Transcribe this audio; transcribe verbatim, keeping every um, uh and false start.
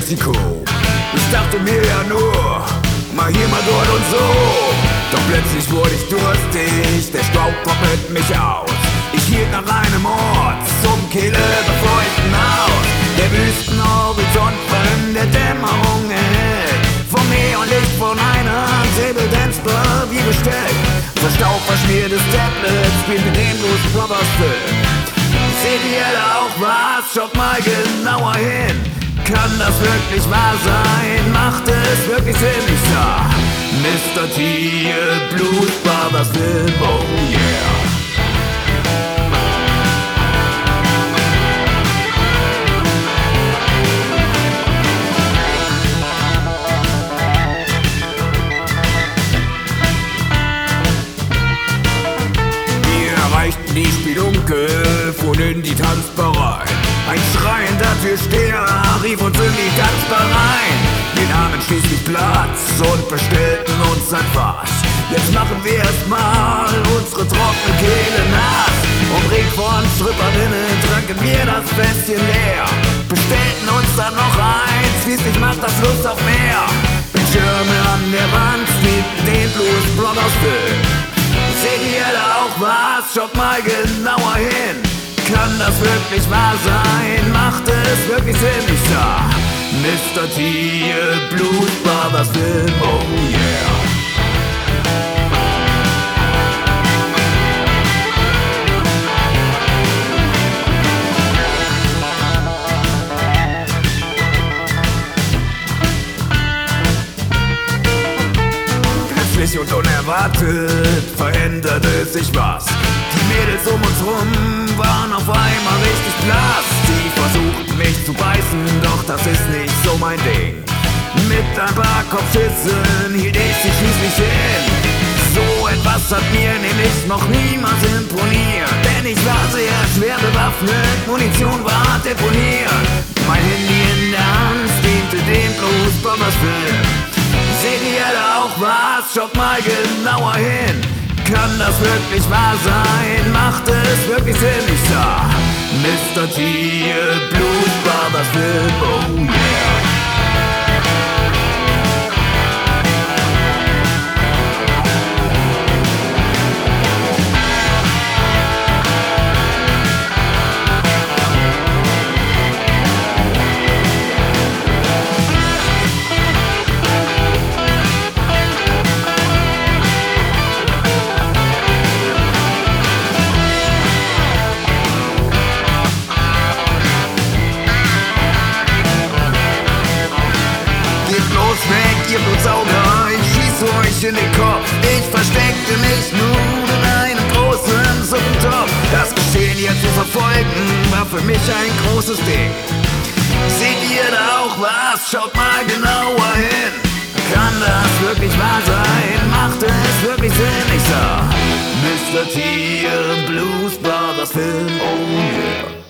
Mexiko. Ich dachte mir ja nur, mal hier, mal dort und so. Doch plötzlich wurde ich durstig, der Staub trocknet mich aus. Ich hielt nach einem Ort zum Kehle befeuchten Haus. Der Wüstenhorizont war in der Dämmerung erhellt. Vom Neonlicht von einer Table Dance Bar wie bestellt. Vor Staub verschmiertes Tablet spielte den Blues Brothers Film. Seht ihr da auch was? Schaut mal genauer hin. Kann das wirklich wahr sein? Macht es wirklich Sinn? Ich sah Mister T, Blues Brothers Film, oh yeah. Die Spelunke fuhren in die Tanzbar rein. Ein schreiender Türsteher rief uns in die Tanzbar rein. Wir nahmen schließlich Platz und bestellten uns ein Fass. Jetzt machen wir erstmal unsere trockene Kehle nass. Umringt von Stripperinnen tranken wir das Fässchen leer. Bestellten uns dann noch eins, schließlich macht das Lust auf mehr. Bildschirme an der Wand spielten den Blues Brothers Film. Seht ihr da auch was? Schaut mal genauer hin. Kann das wirklich wahr sein? Macht es wirklich Sinn? Ich sah Mister T, Blues Brothers Film, oh yeah. Und unerwartet veränderte sich was. Die Mädels um uns rum waren auf einmal richtig blass. Sie versuchten mich zu beißen, doch das ist nicht so mein Ding. Mit ein paar Kopfschüssen hielt ich sie schließlich hin. So etwas hat mir nämlich noch niemals imponiert. Denn ich war sehr schwer bewaffnet, Munition war deponiert. Mein Handy in der Hand diente dem Blues Brothers Film. Seht ihr da auch was? Schaut mal genauer hin. Kann das wirklich wahr sein? Macht es wirklich Sinn? Ich sah Mister T, Blues Brothers Film, oh yeah. Weg, ihr Blutsauger, ich schieß euch in den Kopf. Ich versteckte mich nun in einem großen Suppentopf. Das Geschehen hier zu verfolgen, war für mich ein großes Ding. Seht ihr da auch was? Schaut mal genauer hin. Kann das wirklich wahr sein? Macht es wirklich Sinn? Ich sah Mister T, Blues Brothers Film, oh yeah.